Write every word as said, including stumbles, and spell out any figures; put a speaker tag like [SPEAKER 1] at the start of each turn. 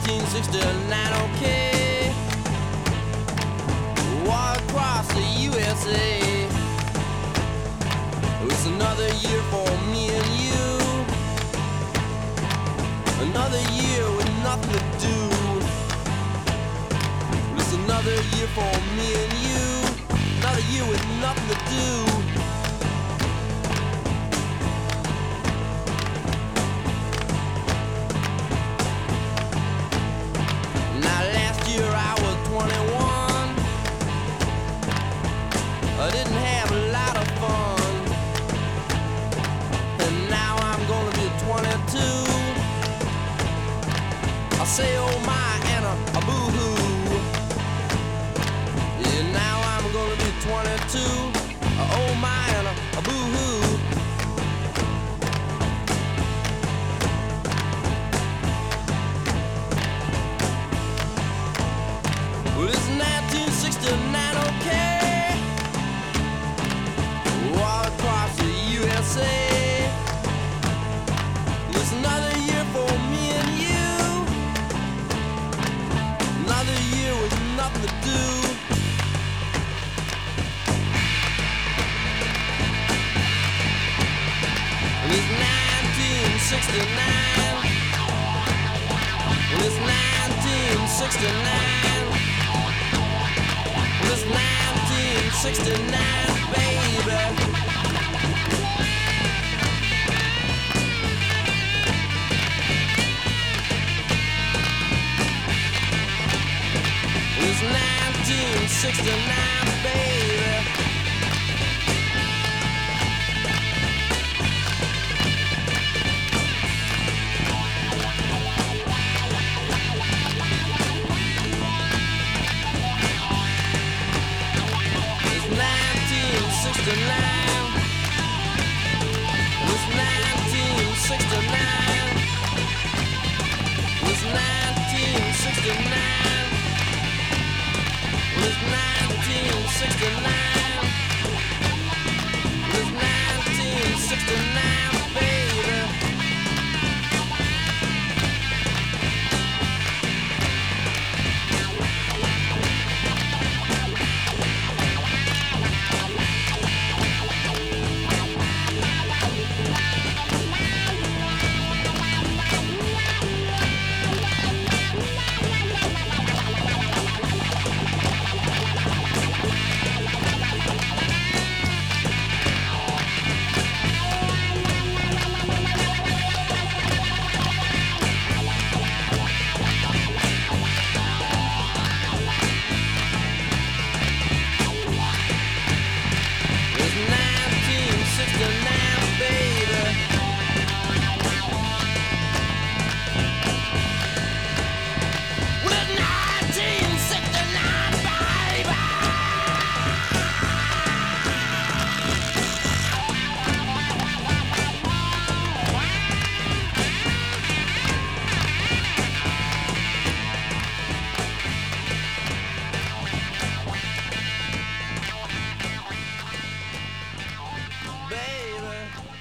[SPEAKER 1] nineteen sixty-nine, okay. Walk across the U S A. It was another year for me and you. Another year with nothing to do. It was another year for me and you. Another year with nothing to do. twenty-one. I didn't have a lot of fun, and now I'm gonna be twenty-two. I say oh my and a, a boo-hoo. Yeah, now I'm gonna be twenty-two. Oh my and a, a boo-hoo. Well, it's nineteen sixty-nine, okay. All across the U S A. It's another year for me and you. Another year with nothing to do. And it's nineteen sixty-nine. And it's nineteen sixty-nine. It's nineteen sixty-nine, baby. It's nineteen sixty-nine, baby. sixty-nine. It's nineteen sixty-nine. It's nineteen sixty-nine. It's nineteen sixty-nine. It's nineteen sixty-nine, baby. Baby.